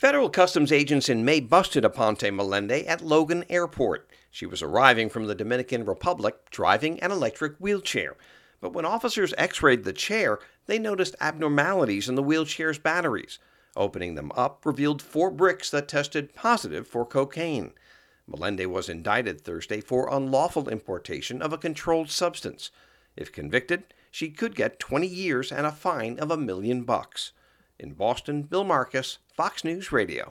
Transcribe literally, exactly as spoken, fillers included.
Federal customs agents in May busted Aponte Melende at Logan Airport. She was arriving from the Dominican Republic driving an electric wheelchair. But when officers x-rayed the chair, they noticed abnormalities in the wheelchair's batteries. Opening them up revealed four bricks that tested positive for cocaine. Melende was indicted Thursday for unlawful importation of a controlled substance. If convicted, she could get twenty years and a fine of a million bucks. In Boston, Bill Marcus, Fox News Radio.